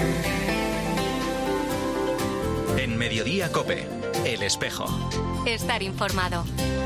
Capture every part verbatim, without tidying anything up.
En Mediodía COPE, El Espejo. Estar informado.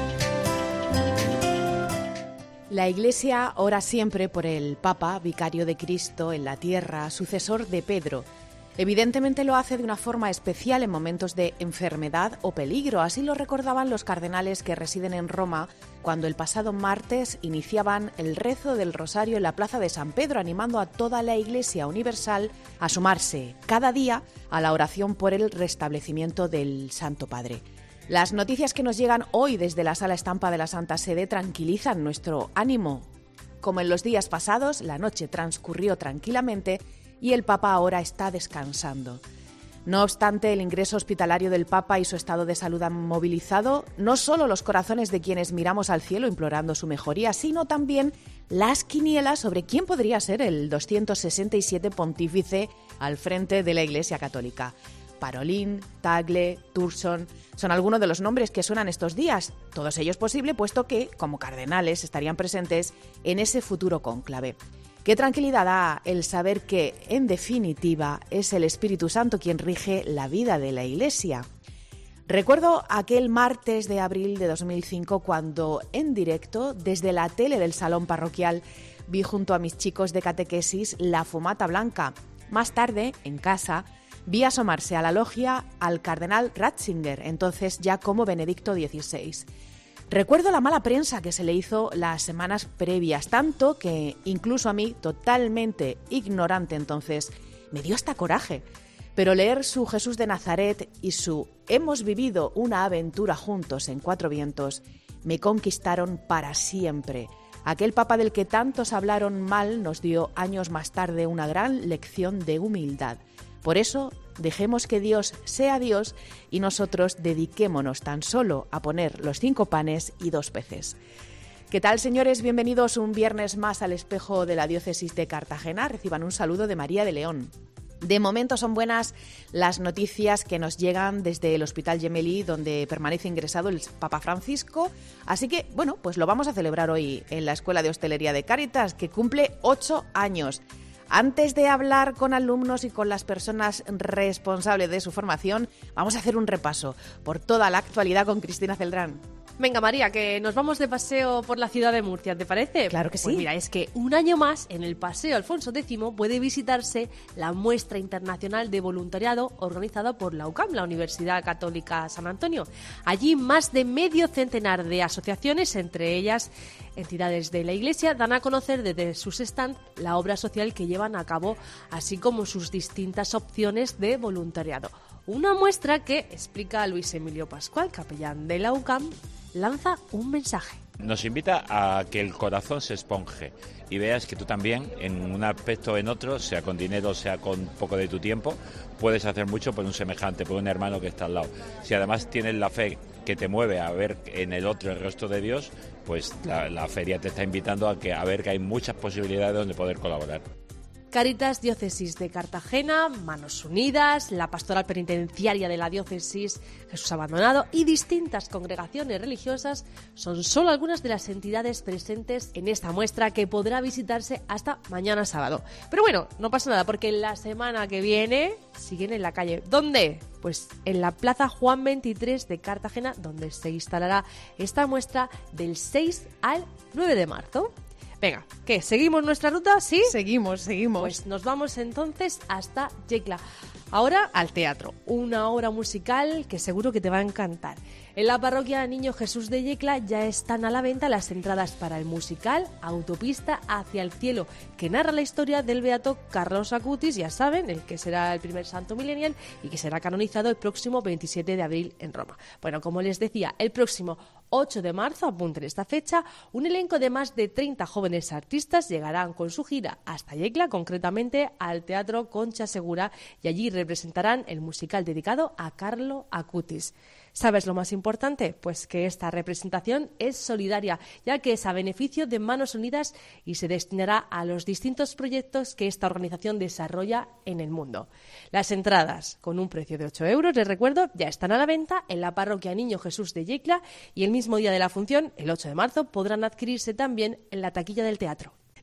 La Iglesia ora siempre por el Papa, vicario de Cristo en la tierra, sucesor de Pedro. Evidentemente lo hace de una forma especial en momentos de enfermedad o peligro. Así lo recordaban los cardenales que residen en Roma cuando el pasado martes iniciaban el rezo del Rosario en la Plaza de San Pedro, animando a toda la Iglesia universal a sumarse cada día a la oración por el restablecimiento del Santo Padre. Las noticias que nos llegan hoy desde la Sala Estampa de la Santa Sede tranquilizan nuestro ánimo. Como en los días pasados, la noche transcurrió tranquilamente y el Papa ahora está descansando. No obstante, el ingreso hospitalario del Papa y su estado de salud han movilizado no solo los corazones de quienes miramos al cielo implorando su mejoría, sino también las quinielas sobre quién podría ser el doscientos sesenta y siete pontífice al frente de la Iglesia Católica. Parolin, Tagle, Turson son algunos de los nombres que suenan estos días, todos ellos posible puesto que, como cardenales, estarían presentes en ese futuro cónclave. Qué tranquilidad da el saber que, en definitiva, es el Espíritu Santo quien rige la vida de la Iglesia. Recuerdo aquel martes de abril de dos mil cinco cuando, en directo, desde la tele del salón parroquial, vi junto a mis chicos de catequesis la fumata blanca. Más tarde, en casa, vi asomarse a la logia al cardenal Ratzinger, entonces ya como Benedicto dieciséis. Recuerdo la mala prensa que se le hizo las semanas previas, tanto que incluso a mí, totalmente ignorante entonces, me dio hasta coraje. Pero leer su Jesús de Nazaret y su Hemos vivido una aventura juntos en Cuatro Vientos me conquistaron para siempre. Aquel Papa del que tantos hablaron mal nos dio años más tarde una gran lección de humildad. Por eso, dejemos que Dios sea Dios y nosotros dediquémonos tan solo a poner los cinco panes y dos peces. ¿Qué tal, señores? Bienvenidos un viernes más al Espejo de la Diócesis de Cartagena. Reciban un saludo de María de León. De momento son buenas las noticias que nos llegan desde el Hospital Gemelli, donde permanece ingresado el Papa Francisco. Así que, bueno, pues lo vamos a celebrar hoy en la Escuela de Hostelería de Cáritas, que cumple ocho años. Antes de hablar con alumnos y con las personas responsables de su formación, vamos a hacer un repaso por toda la actualidad con Cristina Celdrán. Venga, María, que nos vamos de paseo por la ciudad de Murcia, ¿te parece? Claro que sí. Pues mira, es que un año más en el Paseo Alfonso X puede visitarse la muestra internacional de voluntariado organizada por la U C A M, la Universidad Católica San Antonio. Allí más de medio centenar de asociaciones, entre ellas entidades de la Iglesia, dan a conocer desde sus stands la obra social que llevan a cabo, así como sus distintas opciones de voluntariado. Una muestra que, explica Luis Emilio Pascual, capellán de la U C A M, lanza un mensaje. Nos invita a que el corazón se esponje y veas que tú también, en un aspecto o en otro, sea con dinero, sea con poco de tu tiempo, puedes hacer mucho por un semejante, por un hermano que está al lado. Si además tienes la fe que te mueve a ver en el otro el rostro de Dios, pues la, la feria te está invitando a, que, a ver que hay muchas posibilidades donde poder colaborar. Cáritas Diócesis de Cartagena, Manos Unidas, la Pastoral Penitenciaria de la Diócesis Jesús Abandonado y distintas congregaciones religiosas son solo algunas de las entidades presentes en esta muestra que podrá visitarse hasta mañana sábado. Pero bueno, no pasa nada porque la semana que viene siguen en la calle. ¿Dónde? Pues en la Plaza Juan veintitrés de Cartagena, donde se instalará esta muestra del seis al nueve de marzo. Venga, ¿qué? ¿Seguimos nuestra ruta? ¿Sí? Seguimos, seguimos. Pues nos vamos entonces hasta Yecla. Ahora al teatro, una obra musical que seguro que te va a encantar. En la parroquia Niño Jesús de Yecla ya están a la venta las entradas para el musical Autopista hacia el cielo, que narra la historia del beato Carlos Acutis, ya saben, el que será el primer santo milenial y que será canonizado el próximo veintisiete de abril en Roma. Bueno, como les decía, el próximo ocho de marzo, apunten esta fecha, un elenco de más de treinta jóvenes artistas llegarán con su gira hasta Yecla, concretamente al Teatro Concha Segura, y allí representarán el musical dedicado a Carlos Acutis. ¿Sabes lo más importante? Pues que esta representación es solidaria, ya que es a beneficio de Manos Unidas y se destinará a los distintos proyectos que esta organización desarrolla en el mundo. Las entradas, con un precio de ocho euros, les recuerdo, ya están a la venta en la parroquia Niño Jesús de Yecla y el mismo día de la función, el ocho de marzo, podrán adquirirse también en la taquilla del teatro.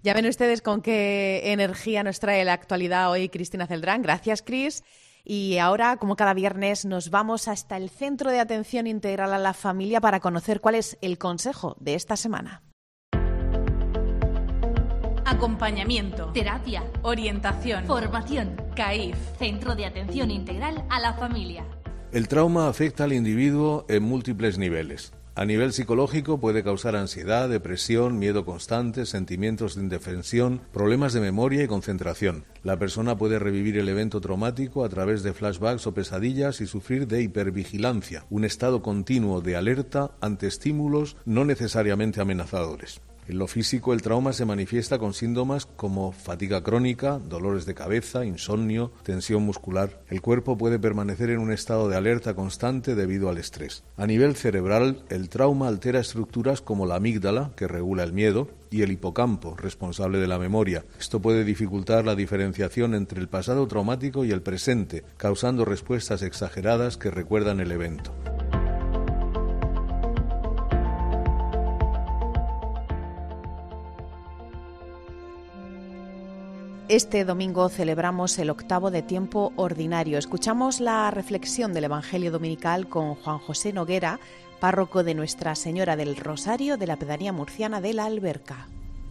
Ya ven ustedes con qué energía nos trae la actualidad hoy Cristina Celdrán. Gracias, Cris. Y ahora, como cada viernes, nos vamos hasta el Centro de Atención Integral a la Familia para conocer cuál es el consejo de esta semana. Acompañamiento, terapia, orientación, formación, C A I F, Centro de Atención Integral a la Familia. El trauma afecta al individuo en múltiples niveles. A nivel psicológico puede causar ansiedad, depresión, miedo constante, sentimientos de indefensión, problemas de memoria y concentración. La persona puede revivir el evento traumático a través de flashbacks o pesadillas y sufrir de hipervigilancia, un estado continuo de alerta ante estímulos no necesariamente amenazadores. En lo físico, el trauma se manifiesta con síntomas como fatiga crónica, dolores de cabeza, insomnio, tensión muscular. El cuerpo puede permanecer en un estado de alerta constante debido al estrés. A nivel cerebral, el trauma altera estructuras como la amígdala, que regula el miedo, y el hipocampo, responsable de la memoria. Esto puede dificultar la diferenciación entre el pasado traumático y el presente, causando respuestas exageradas que recuerdan el evento. Este domingo celebramos el octavo de tiempo ordinario. Escuchamos la reflexión del Evangelio Dominical con Juan José Noguera, párroco de Nuestra Señora del Rosario de la pedanía murciana de La Alberca.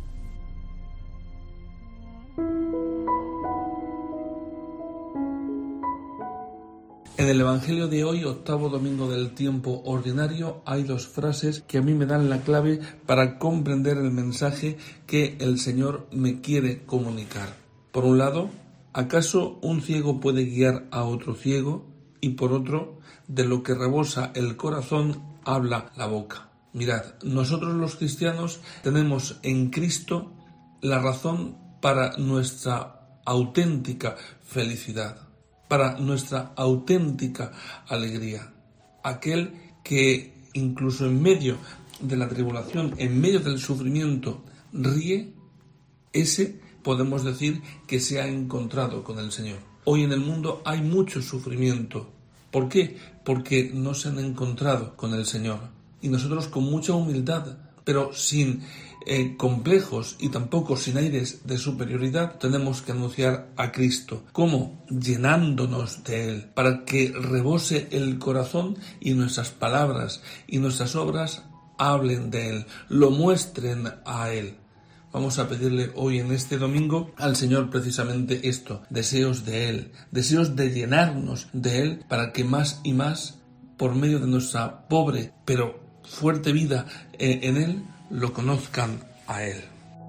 En el Evangelio de hoy, octavo domingo del tiempo ordinario, hay dos frases que a mí me dan la clave para comprender el mensaje que el Señor me quiere comunicar. Por un lado, ¿acaso un ciego puede guiar a otro ciego? Y por otro, de lo que rebosa el corazón habla la boca. Mirad, nosotros los cristianos tenemos en Cristo la razón para nuestra auténtica felicidad, para nuestra auténtica alegría. Aquel que incluso en medio de la tribulación, en medio del sufrimiento, ríe, ese podemos decir que se ha encontrado con el Señor. Hoy en el mundo hay mucho sufrimiento. ¿Por qué? Porque no se han encontrado con el Señor. Y nosotros con mucha humildad, pero sin eh, complejos y tampoco sin aires de superioridad, tenemos que anunciar a Cristo. ¿Cómo? Llenándonos de Él, para que rebose el corazón y nuestras palabras y nuestras obras hablen de Él, lo muestren a Él. Vamos a pedirle hoy en este domingo al Señor precisamente esto, deseos de Él, deseos de llenarnos de Él para que más y más, por medio de nuestra pobre pero fuerte vida en Él, lo conozcan a Él.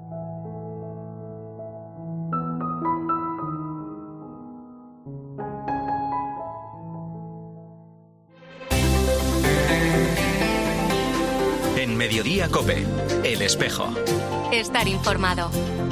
En Mediodía COPE, El Espejo. Estar informado.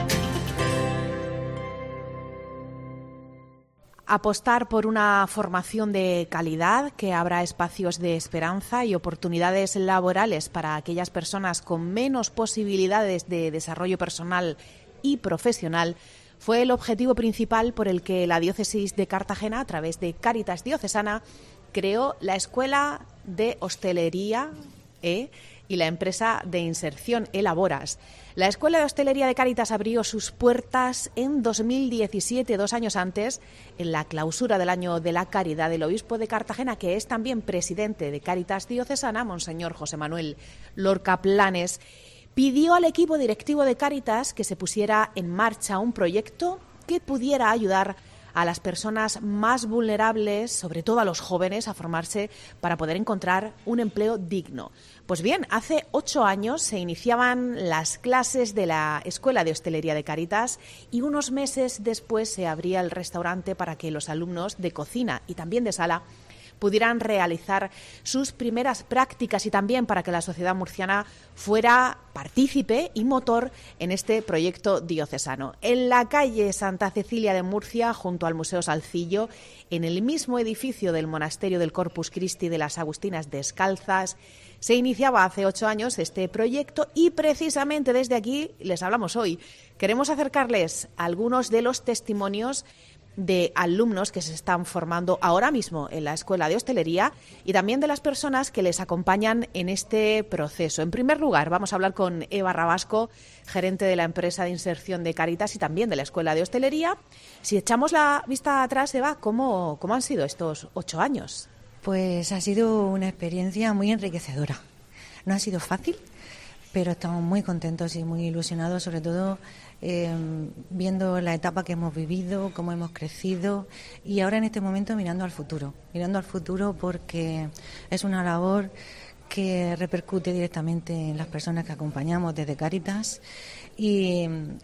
Apostar por una formación de calidad, que abra espacios de esperanza y oportunidades laborales para aquellas personas con menos posibilidades de desarrollo personal y profesional, fue el objetivo principal por el que la Diócesis de Cartagena, a través de Cáritas Diocesana, creó la Escuela de Hostelería ¿eh? y la empresa de inserción Elaboras. La Escuela de Hostelería de Cáritas abrió sus puertas en dos mil diecisiete, dos años antes, en la clausura del Año de la Caridad del Obispo de Cartagena, que es también presidente de Cáritas Diocesana, Monseñor José Manuel Lorca Planes. Pidió al equipo directivo de Cáritas que se pusiera en marcha un proyecto que pudiera ayudar a las personas más vulnerables, sobre todo a los jóvenes, a formarse para poder encontrar un empleo digno. Pues bien, hace ocho años se iniciaban las clases de la Escuela de Hostelería de Cáritas y unos meses después se abría el restaurante para que los alumnos de cocina y también de sala pudieran realizar sus primeras prácticas y también para que la sociedad murciana fuera partícipe y motor en este proyecto diocesano. En la calle Santa Cecilia de Murcia, junto al Museo Salcillo, en el mismo edificio del Monasterio del Corpus Christi de las Agustinas Descalzas, se iniciaba hace ocho años este proyecto y precisamente desde aquí les hablamos hoy. Queremos acercarles algunos de los testimonios de alumnos que se están formando ahora mismo en la Escuela de Hostelería y también de las personas que les acompañan en este proceso. En primer lugar, vamos a hablar con Eva Rabasco, gerente de la empresa de inserción de Cáritas y también de la Escuela de Hostelería. Si echamos la vista atrás, Eva, ¿cómo, cómo han sido estos ocho años? Pues ha sido una experiencia muy enriquecedora. No ha sido fácil, pero estamos muy contentos y muy ilusionados, sobre todo eh, viendo la etapa que hemos vivido, cómo hemos crecido y ahora en este momento mirando al futuro. Mirando al futuro porque es una labor que repercute directamente en las personas que acompañamos desde Cáritas y,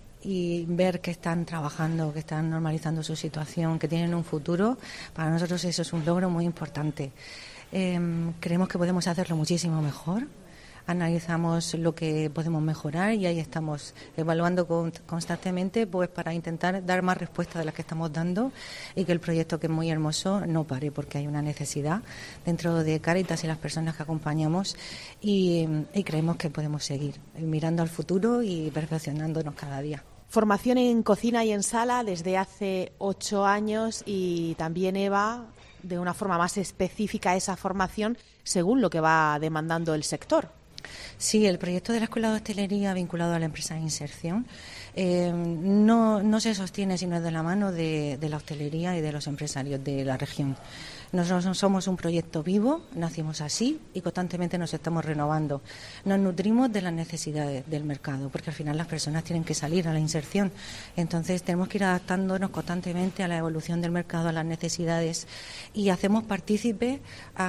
y ver que están trabajando, que están normalizando su situación, que tienen un futuro, para nosotros eso es un logro muy importante. Eh, creemos que podemos hacerlo muchísimo mejor. Analizamos lo que podemos mejorar y ahí estamos evaluando con, constantemente pues para intentar dar más respuestas de las que estamos dando y que el proyecto, que es muy hermoso, no pare, porque hay una necesidad dentro de Cáritas y las personas que acompañamos y, y creemos que podemos seguir mirando al futuro y perfeccionándonos cada día. Formación en cocina y en sala desde hace ocho años y también, Eva, de una forma más específica esa formación según lo que va demandando el sector. Sí, el proyecto de la Escuela de Hostelería vinculado a la empresa de inserción eh, no, no se sostiene sino de la mano de, de la hostelería y de los empresarios de la región. Nosotros somos un proyecto vivo, nacimos así y constantemente nos estamos renovando. Nos nutrimos de las necesidades del mercado, porque al final las personas tienen que salir a la inserción. Entonces tenemos que ir adaptándonos constantemente a la evolución del mercado, a las necesidades, y hacemos partícipe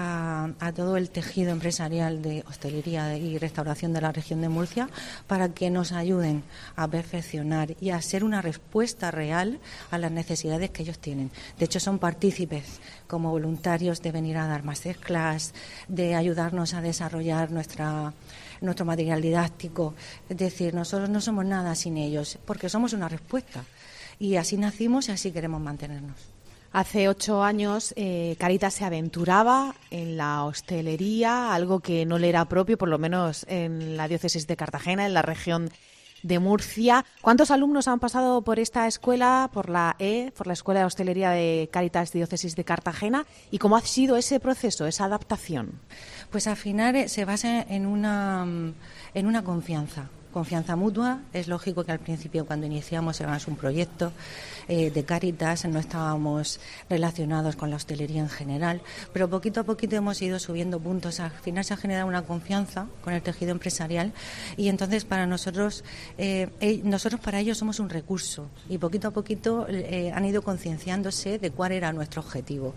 a, a todo el tejido empresarial de hostelería y restauración de la región de Murcia para que nos ayuden a perfeccionar y a ser una respuesta real a las necesidades que ellos tienen. De hecho, son partícipes como voluntarios de venir a dar masterclass, de ayudarnos a desarrollar nuestra nuestro material didáctico. Es decir, nosotros no somos nada sin ellos, porque somos una respuesta. Y así nacimos y así queremos mantenernos. Hace ocho años eh, Cáritas se aventuraba en la hostelería, algo que no le era propio, por lo menos en la diócesis de Cartagena, en la región de Murcia. ¿Cuántos alumnos han pasado por esta escuela, por la E, por la Escuela de Hostelería de Cáritas Diócesis de Cartagena? ¿Y cómo ha sido ese proceso, esa adaptación? Pues al final se basa en una, en una confianza. Confianza mutua. Es lógico que al principio, cuando iniciamos, era un proyecto eh, de Cáritas, no estábamos relacionados con la hostelería en general, pero poquito a poquito hemos ido subiendo puntos. Al final se ha generado una confianza con el tejido empresarial y entonces para nosotros, eh, eh, nosotros para ellos somos un recurso y poquito a poquito eh, han ido concienciándose de cuál era nuestro objetivo.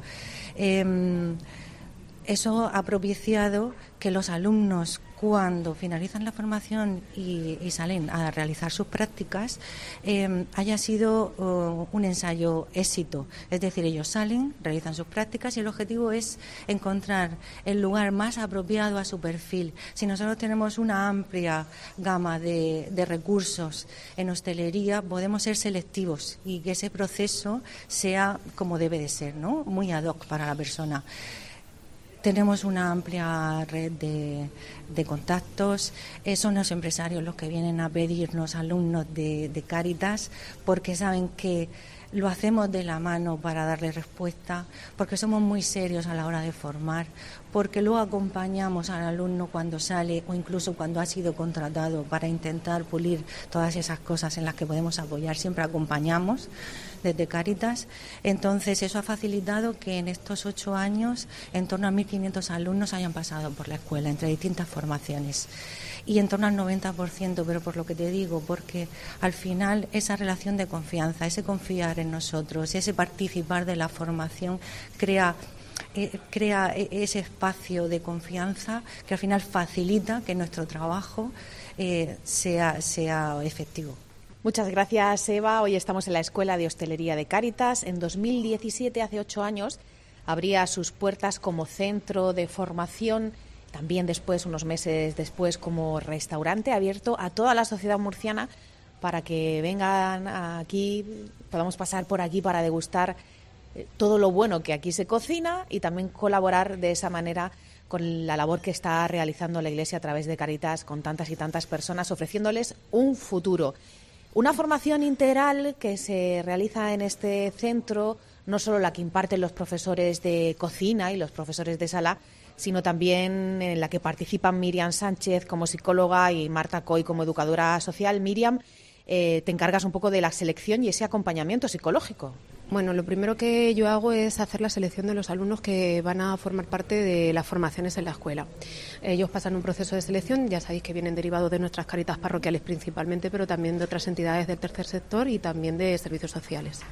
Eh, Eso ha propiciado que los alumnos, cuando finalizan la formación y, y salen a realizar sus prácticas, eh, haya sido uh, un ensayo éxito. Es decir, ellos salen, realizan sus prácticas y el objetivo es encontrar el lugar más apropiado a su perfil. Si nosotros tenemos una amplia gama de, de recursos en hostelería, podemos ser selectivos y que ese proceso sea como debe de ser, ¿no? Muy ad hoc para la persona. Tenemos una amplia red de, de contactos. Eh, son los empresarios los que vienen a pedirnos alumnos de, de Cáritas porque saben que lo hacemos de la mano para darle respuesta, porque somos muy serios a la hora de formar, porque luego acompañamos al alumno cuando sale o incluso cuando ha sido contratado para intentar pulir todas esas cosas en las que podemos apoyar. Siempre acompañamos desde Cáritas. Entonces eso ha facilitado que en estos ocho años en torno a mil quinientos alumnos hayan pasado por la escuela entre distintas formaciones y en torno al noventa por ciento, pero por lo que te digo, porque al final esa relación de confianza, ese confiar en nosotros, ese participar de la formación crea eh, crea ese espacio de confianza que al final facilita que nuestro trabajo eh, sea, sea efectivo. Muchas gracias, Eva. Hoy estamos en la Escuela de Hostelería de Cáritas. En dos mil diecisiete, hace ocho años, abría sus puertas como centro de formación, también después, unos meses después, como restaurante abierto a toda la sociedad murciana para que vengan aquí, podamos pasar por aquí para degustar todo lo bueno que aquí se cocina y también colaborar de esa manera con la labor que está realizando la Iglesia a través de Cáritas con tantas y tantas personas, ofreciéndoles un futuro. Una formación integral que se realiza en este centro, no solo la que imparten los profesores de cocina y los profesores de sala, sino también en la que participan Miriam Sánchez como psicóloga y Marta Coy como educadora social. Miriam, eh, te encargas un poco de la selección y ese acompañamiento psicológico. Bueno, lo primero que yo hago es hacer la selección de los alumnos que van a formar parte de las formaciones en la escuela. Ellos pasan un proceso de selección, ya sabéis que vienen derivados de nuestras Cáritas parroquiales principalmente, pero también de otras entidades del tercer sector y también de servicios sociales.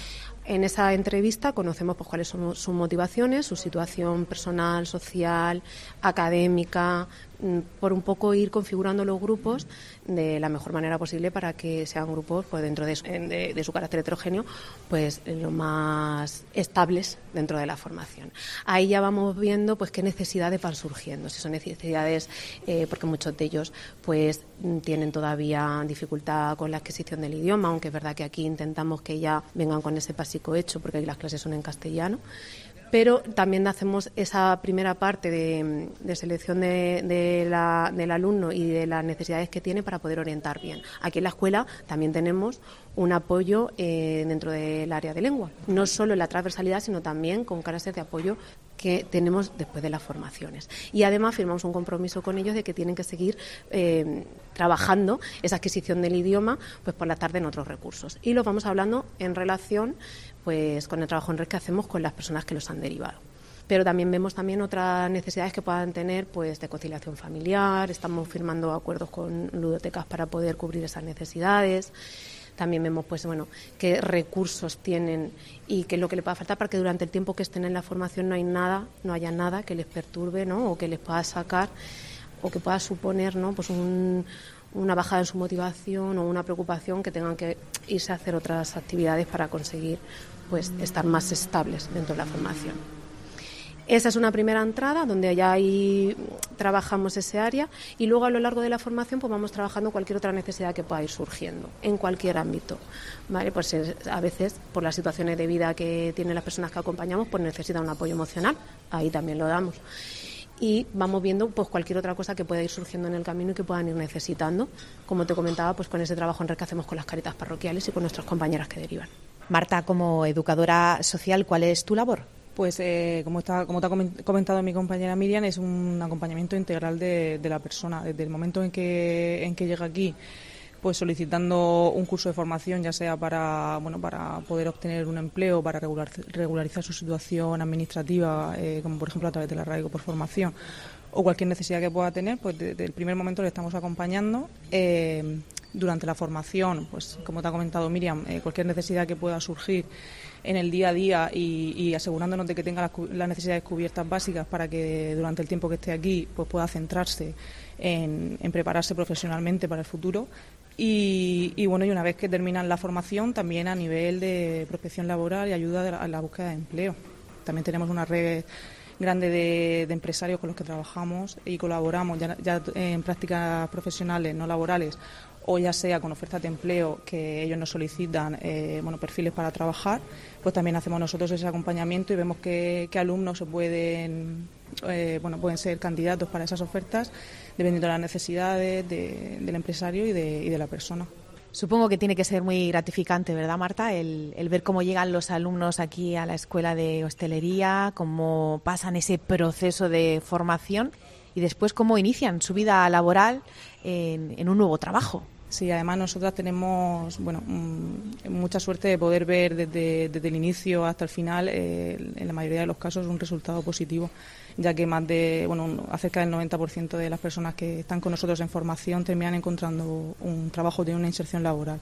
En esa entrevista conocemos pues, cuáles son sus motivaciones, su situación personal, social, académica, por un poco ir configurando los grupos de la mejor manera posible para que sean grupos pues dentro de su, de, de su carácter heterogéneo pues lo más estables dentro de la formación. Ahí ya vamos viendo pues qué necesidades van surgiendo, si son necesidades eh, porque muchos de ellos pues tienen todavía dificultad con la adquisición del idioma, aunque es verdad que aquí intentamos que ya vengan con ese básico hecho porque aquí las clases son en castellano. Pero también hacemos esa primera parte de, de selección de, de la, del alumno y de las necesidades que tiene para poder orientar bien. Aquí en la escuela también tenemos un apoyo eh, dentro del área de lengua, no solo en la transversalidad, sino también con carácter de apoyo que tenemos después de las formaciones. Y además firmamos un compromiso con ellos de que tienen que seguir eh, trabajando esa adquisición del idioma pues por la tarde en otros recursos. Y lo vamos hablando en relación pues con el trabajo en red que hacemos con las personas que los han derivado. Pero también vemos también otras necesidades que puedan tener pues de conciliación familiar, estamos firmando acuerdos con ludotecas para poder cubrir esas necesidades. También vemos pues bueno qué recursos tienen y qué es lo que les pueda faltar para que durante el tiempo que estén en la formación no hay nada, no haya nada que les perturbe, ¿no? O que les pueda sacar o que pueda suponer, ¿no? Pues un, una bajada en su motivación o una preocupación que tengan que irse a hacer otras actividades para conseguir pues estar más estables dentro de la formación. Esa es una primera entrada donde ya ahí trabajamos ese área y luego a lo largo de la formación pues vamos trabajando cualquier otra necesidad que pueda ir surgiendo en cualquier ámbito, ¿vale? Pues a veces por las situaciones de vida que tienen las personas que acompañamos pues necesitan un apoyo emocional, ahí también lo damos. Y vamos viendo pues cualquier otra cosa que pueda ir surgiendo en el camino y que puedan ir necesitando, como te comentaba, pues con ese trabajo en red que hacemos con las Cáritas parroquiales y con nuestras compañeras que derivan. Marta, como educadora social, ¿cuál es tu labor? Pues eh, como, está, como te ha comentado mi compañera Miriam, es un acompañamiento integral de, de la persona. Desde el momento en que, en que llega aquí, pues solicitando un curso de formación, ya sea para bueno para poder obtener un empleo, para regular, regularizar su situación administrativa, eh, como por ejemplo a través del arraigo por formación, o cualquier necesidad que pueda tener, pues desde el primer momento le estamos acompañando. Eh, durante la formación, pues como te ha comentado Miriam, eh, cualquier necesidad que pueda surgir en el día a día y, y asegurándonos de que tenga las, las necesidades cubiertas básicas para que durante el tiempo que esté aquí pues pueda centrarse en, en prepararse profesionalmente para el futuro. Y, y bueno, y una vez que terminan la formación, también a nivel de prospección laboral y ayuda de la, a la búsqueda de empleo. También tenemos una red grande de, de empresarios con los que trabajamos y colaboramos ya, ya en prácticas profesionales, no laborales, o ya sea con ofertas de empleo que ellos nos solicitan eh, bueno, perfiles para trabajar, pues también hacemos nosotros ese acompañamiento y vemos qué alumnos se pueden, eh, bueno, pueden ser candidatos para esas ofertas, dependiendo de las necesidades de, del empresario y de, y de la persona. Supongo que tiene que ser muy gratificante, ¿verdad, Marta? El, el ver cómo llegan los alumnos aquí a la Escuela de Hostelería, cómo pasan ese proceso de formación y después cómo inician su vida laboral en, en un nuevo trabajo. Sí, además nosotras tenemos bueno mucha suerte de poder ver desde, desde el inicio hasta el final, eh, en la mayoría de los casos, un resultado positivo, ya que más de bueno cerca del noventa por ciento de las personas que están con nosotros en formación terminan encontrando un trabajo, tienen una inserción laboral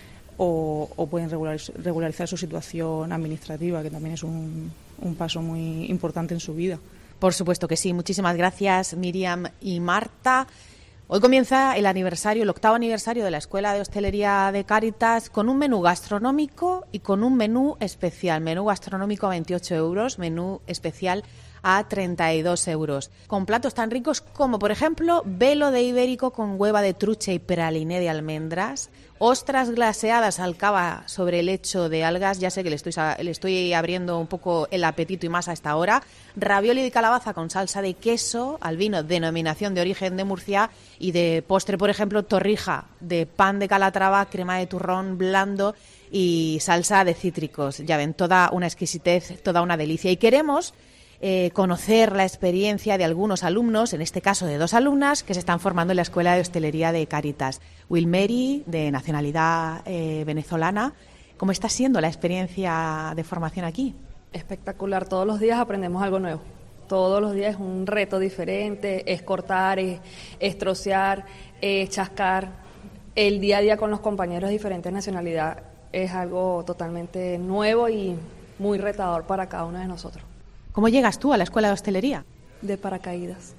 o, o pueden regularizar, regularizar su situación administrativa, que también es un, un paso muy importante en su vida. Por supuesto que sí. Muchísimas gracias, Miriam y Marta. Hoy comienza el aniversario, el octavo aniversario de la Escuela de Hostelería de Cáritas, con un menú gastronómico y con un menú especial. Menú gastronómico a veintiocho euros, menú especial a treinta y dos euros, con platos tan ricos como, por ejemplo, velo de ibérico con hueva de trucha y praliné de almendras, ostras glaseadas al cava sobre lecho de algas, ya sé que le estoy, le estoy abriendo un poco el apetito y más a esta hora, ravioli de calabaza con salsa de queso, al vino, denominación de origen de Murcia, y de postre, por ejemplo, torrija de pan de Calatrava, crema de turrón blando y salsa de cítricos. Ya ven, toda una exquisitez, toda una delicia. Y queremos eh, conocer la experiencia de algunos alumnos, en este caso de dos alumnas, que se están formando en la Escuela de Hostelería de Cáritas. Wilmeri, de nacionalidad eh, venezolana, ¿cómo está siendo la experiencia de formación aquí? Espectacular, todos los días aprendemos algo nuevo. Todos los días es un reto diferente, es cortar, es, es trocear, es chascar. El día a día con los compañeros de diferentes nacionalidades es algo totalmente nuevo y muy retador para cada uno de nosotros. ¿Cómo llegas tú a la Escuela de Hostelería? De paracaídas,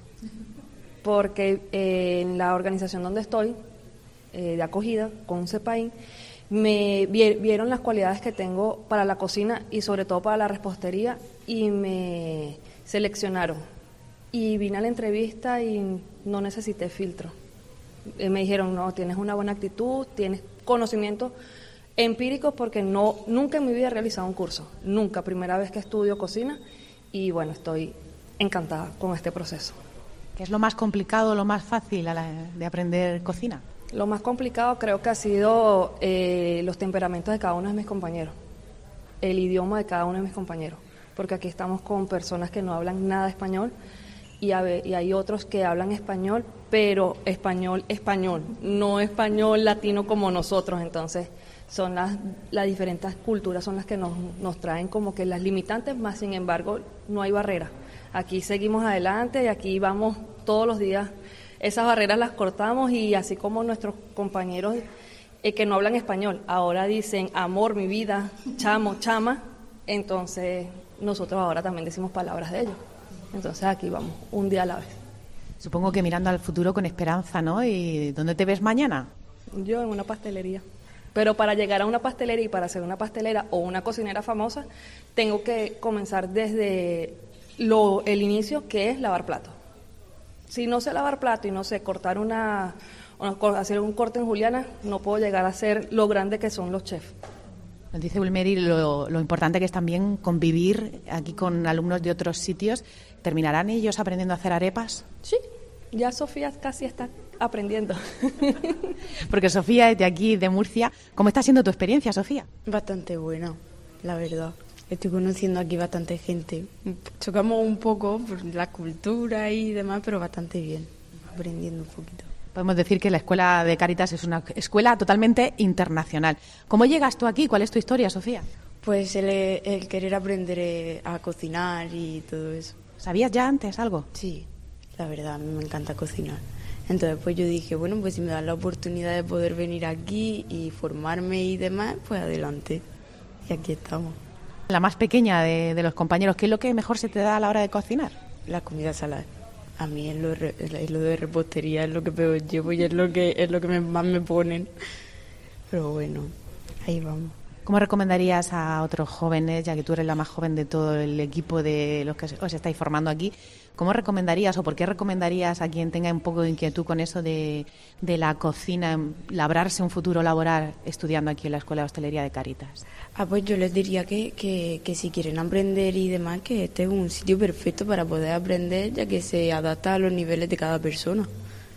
porque eh, en la organización donde estoy, eh, de acogida, con CEPAIN, me vieron las cualidades que tengo para la cocina y sobre todo para la repostería y me seleccionaron. Y vine a la entrevista y no necesité filtro. Eh, me dijeron, no, tienes una buena actitud, tienes conocimientos empíricos, porque no, nunca en mi vida he realizado un curso, nunca, primera vez que estudio cocina y bueno, estoy encantada con este proceso. ¿Qué es lo más complicado, lo más fácil a la, de aprender cocina? Lo más complicado creo que ha sido eh, los temperamentos de cada uno de mis compañeros, el idioma de cada uno de mis compañeros, porque aquí estamos con personas que no hablan nada español y, a, y hay otros que hablan español, pero español, español, no español latino como nosotros. Entonces son las, las diferentes culturas son las que nos, nos traen como que las limitantes, más sin embargo no hay barrera. Aquí seguimos adelante y aquí vamos todos los días. Esas barreras las cortamos y así como nuestros compañeros eh, que no hablan español, ahora dicen amor, mi vida, chamo, chama, entonces nosotros ahora también decimos palabras de ellos. Entonces aquí vamos, un día a la vez. Supongo que mirando al futuro con esperanza, ¿no? ¿Y dónde te ves mañana? Yo en una pastelería. Pero para llegar a una pastelería y para ser una pastelera o una cocinera famosa, tengo que comenzar desde lo, el inicio, que es lavar platos. Si no sé lavar plato y no sé cortar una, una, hacer un corte en juliana, no puedo llegar a ser lo grande que son los chefs. Nos dice Wilmeri lo, lo importante que es también convivir aquí con alumnos de otros sitios. ¿Terminarán ellos aprendiendo a hacer arepas? Sí, ya Sofía casi está aprendiendo. Porque Sofía es de aquí, de Murcia. ¿Cómo está siendo tu experiencia, Sofía? Bastante buena, la verdad. Estoy conociendo aquí bastante gente. Chocamos un poco por la cultura y demás, pero bastante bien, aprendiendo un poquito. Podemos decir que la Escuela de Cáritas es una escuela totalmente internacional. ¿Cómo llegas tú aquí? ¿Cuál es tu historia, Sofía? Pues el, el querer aprender a cocinar y todo eso. ¿Sabías ya antes algo? Sí, la verdad, a mí me encanta cocinar. Entonces pues yo dije, bueno, pues si me dan la oportunidad de poder venir aquí y formarme y demás, pues adelante. Y aquí estamos. La más pequeña de, de los compañeros, ¿qué es lo que mejor se te da a la hora de cocinar? La comida salada. A mí es lo, es lo de repostería, es lo que peor llevo y es lo que es lo que me, más me ponen. Pero bueno, ahí vamos. ¿Cómo recomendarías a otros jóvenes, ya que tú eres la más joven de todo el equipo de los que os estáis formando aquí, cómo recomendarías o por qué recomendarías a quien tenga un poco de inquietud con eso de, de la cocina, labrarse un futuro laboral estudiando aquí en la Escuela de Hostelería de Cáritas? Ah, pues yo les diría que, que, que si quieren aprender y demás, que este es un sitio perfecto para poder aprender, ya que se adapta a los niveles de cada persona.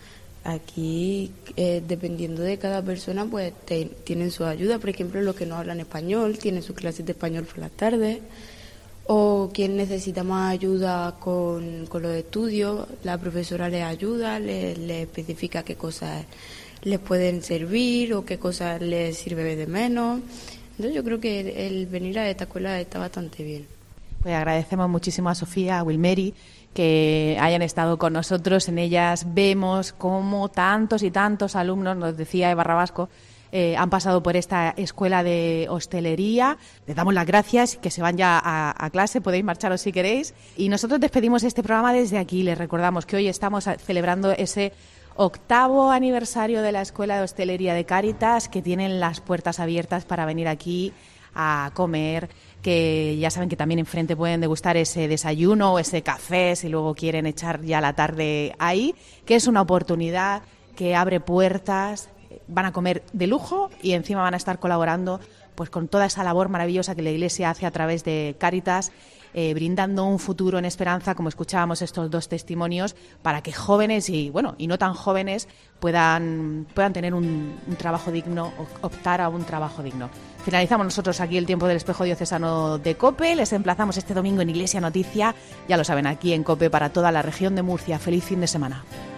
Aquí, eh, dependiendo de cada persona, pues te, tienen su ayuda. Por ejemplo, los que no hablan español tienen sus clases de español por las tardes. O quien necesita más ayuda con, con los estudios, la profesora les ayuda, les, les especifica qué cosas les pueden servir o qué cosas les sirve de menos. Entonces yo creo que el, el venir a esta escuela está bastante bien. Pues agradecemos muchísimo a Sofía, a Wilmeri, que hayan estado con nosotros. En ellas vemos cómo tantos y tantos alumnos, nos decía Eva Rabasco, eh, han pasado por esta escuela de hostelería. Les damos las gracias, que se van ya a, a clase, podéis marcharos si queréis. Y nosotros despedimos este programa desde aquí. Les recordamos que hoy estamos celebrando ese octavo aniversario de la Escuela de Hostelería de Cáritas, que tienen las puertas abiertas para venir aquí a comer que ya saben que también enfrente pueden degustar ese desayuno o ese café si luego quieren echar ya la tarde ahí, que es una oportunidad que abre puertas, van a comer de lujo y encima van a estar colaborando pues con toda esa labor maravillosa que la Iglesia hace a través de Cáritas, eh, brindando un futuro en esperanza, como escuchábamos estos dos testimonios, para que jóvenes y bueno y no tan jóvenes puedan, puedan tener un, un trabajo digno, optar a un trabajo digno. Finalizamos nosotros aquí el tiempo del espejo diocesano de COPE. Les emplazamos este domingo en Iglesia Noticia, ya lo saben, aquí en COPE para toda la región de Murcia. Feliz fin de semana.